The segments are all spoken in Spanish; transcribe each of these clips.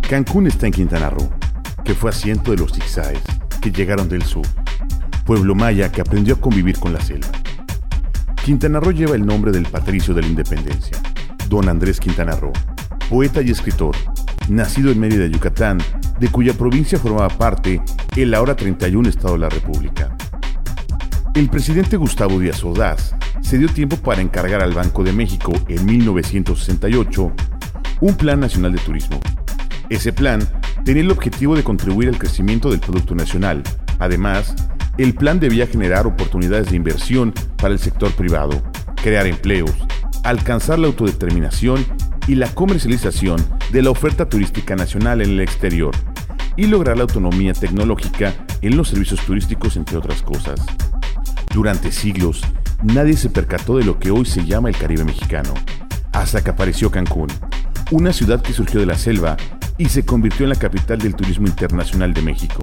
Cancún está en Quintana Roo, que fue asiento de los Ixáes, que llegaron del sur, pueblo maya que aprendió a convivir con la selva. Quintana Roo lleva el nombre del patricio de la independencia, don Andrés Quintana Roo, poeta y escritor, nacido en Mérida, Yucatán, de cuya provincia formaba parte el ahora 31 Estado de la República. El presidente Gustavo Díaz Ordaz se dio tiempo para encargar al Banco de México en 1968 un Plan Nacional de Turismo. Ese plan tenía el objetivo de contribuir al crecimiento del Producto Nacional. Además, el plan debía generar oportunidades de inversión para el sector privado, crear empleos, alcanzar la autodeterminación y la comercialización de la oferta turística nacional en el exterior y lograr la autonomía tecnológica en los servicios turísticos, entre otras cosas. Durante siglos, nadie se percató de lo que hoy se llama el Caribe mexicano, hasta que apareció Cancún, una ciudad que surgió de la selva y se convirtió en la capital del turismo internacional de México.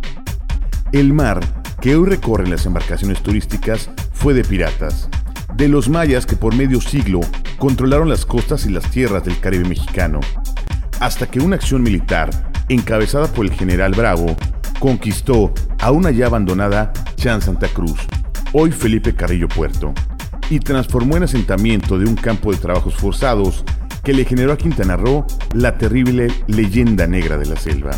El mar que hoy recorren las embarcaciones turísticas fue de piratas, de los mayas que por medio siglo controlaron las costas y las tierras del Caribe mexicano, hasta que una acción militar, encabezada por el general Bravo, conquistó a una ya abandonada Chan Santa Cruz, hoy Felipe Carrillo Puerto, y transformó en asentamiento de un campo de trabajos forzados que le generó a Quintana Roo la terrible leyenda negra de la selva.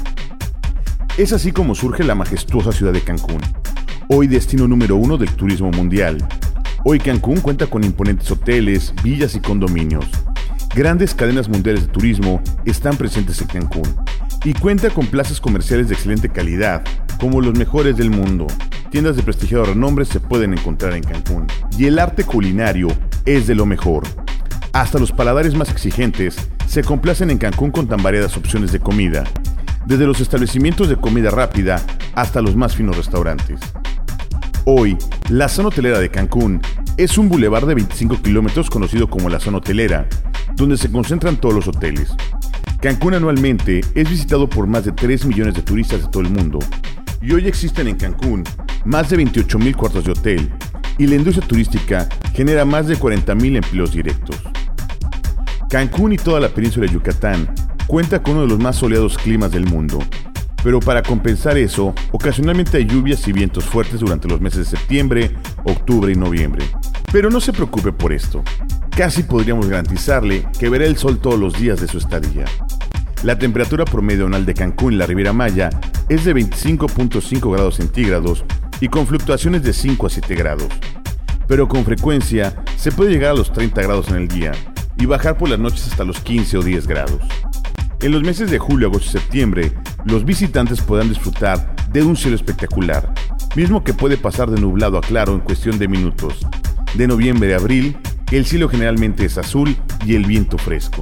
Es así como surge la majestuosa ciudad de Cancún, hoy destino número 1 del turismo mundial. Hoy Cancún cuenta con imponentes hoteles, villas y condominios. Grandes cadenas mundiales de turismo están presentes en Cancún y cuenta con plazas comerciales de excelente calidad, como los mejores del mundo. Tiendas de prestigiado renombre se pueden encontrar en Cancún. Y el arte culinario es de lo mejor. Hasta los paladares más exigentes se complacen en Cancún con tan variadas opciones de comida, desde los establecimientos de comida rápida hasta los más finos restaurantes. Hoy, la zona hotelera de Cancún es un bulevar de 25 kilómetros conocido como la zona hotelera, donde se concentran todos los hoteles. Cancún anualmente es visitado por más de 3 millones de turistas de todo el mundo, y hoy existen en Cancún más de 28,000 cuartos de hotel, y la industria turística genera más de 40,000 empleos directos. Cancún y toda la península de Yucatán cuenta con uno de los más soleados climas del mundo, pero para compensar eso, ocasionalmente hay lluvias y vientos fuertes durante los meses de septiembre, octubre y noviembre. Pero no se preocupe por esto. Casi podríamos garantizarle que verá el sol todos los días de su estadía. La temperatura promedio anual de Cancún y la Riviera Maya es de 25,5 grados centígrados y con fluctuaciones de 5 a 7 grados. Pero con frecuencia se puede llegar a los 30 grados en el día y bajar por las noches hasta los 15 o 10 grados. En los meses de julio, agosto y septiembre, los visitantes podrán disfrutar de un cielo espectacular, mismo que puede pasar de nublado a claro en cuestión de minutos. De noviembre a abril, el cielo generalmente es azul y el viento fresco.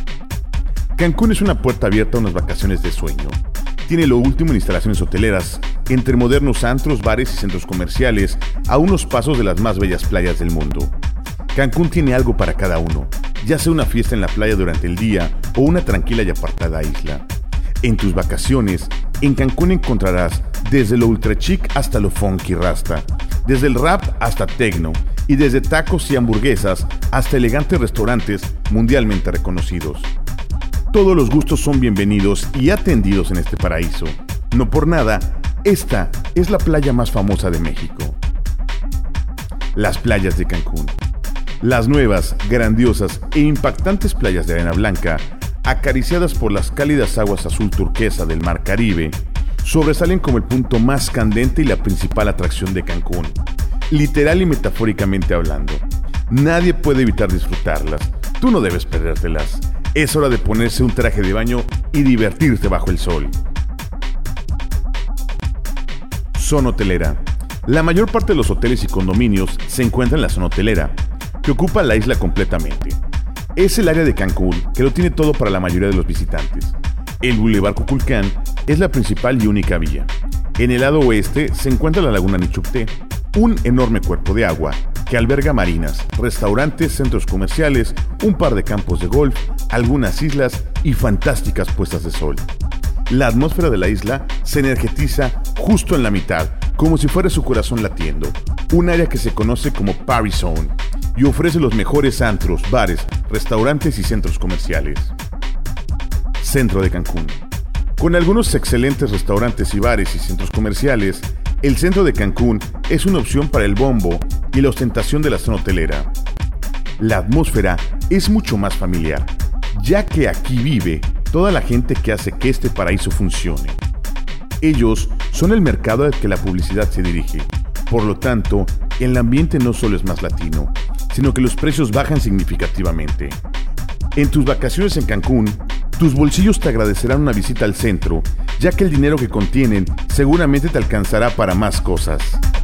Cancún es una puerta abierta a unas vacaciones de sueño. Tiene lo último en instalaciones hoteleras, entre modernos antros, bares y centros comerciales, a unos pasos de las más bellas playas del mundo. Cancún tiene algo para cada uno, ya sea una fiesta en la playa durante el día o una tranquila y apartada isla. En tus vacaciones, en Cancún encontrarás desde lo ultra chic hasta lo funky rasta, desde el rap hasta techno, y desde tacos y hamburguesas hasta elegantes restaurantes mundialmente reconocidos. Todos los gustos son bienvenidos y atendidos en este paraíso. No por nada, esta es la playa más famosa de México. Las playas de Cancún. Las nuevas, grandiosas e impactantes playas de arena blanca, acariciadas por las cálidas aguas azul turquesa del Mar Caribe, sobresalen como el punto más candente y la principal atracción de Cancún, literal y metafóricamente hablando. Nadie puede evitar disfrutarlas. Tú no debes perdértelas. Es hora de ponerse un traje de baño y divertirte bajo el sol. Zona hotelera. La mayor parte de los hoteles y condominios se encuentran en la zona hotelera, que ocupa la isla completamente. Es el área de Cancún que lo tiene todo para la mayoría de los visitantes. El Boulevard Kukulcán es la principal y única vía. En el lado oeste se encuentra la Laguna Nichupté, un enorme cuerpo de agua que alberga marinas, restaurantes, centros comerciales, un par de campos de golf, algunas islas y fantásticas puestas de sol. La atmósfera de la isla se energetiza justo en la mitad, como si fuera su corazón latiendo, un área que se conoce como Party Zone y ofrece los mejores antros, bares, restaurantes y centros comerciales. Centro de Cancún. Con algunos excelentes restaurantes y bares y centros comerciales, el centro de Cancún es una opción para el bombo y la ostentación de la zona hotelera. La atmósfera es mucho más familiar, ya que aquí vive toda la gente que hace que este paraíso funcione. Ellos son el mercado al que la publicidad se dirige. Por lo tanto, el ambiente no solo es más latino, sino que los precios bajan significativamente. En tus vacaciones en Cancún, tus bolsillos te agradecerán una visita al centro, ya que el dinero que contienen seguramente te alcanzará para más cosas.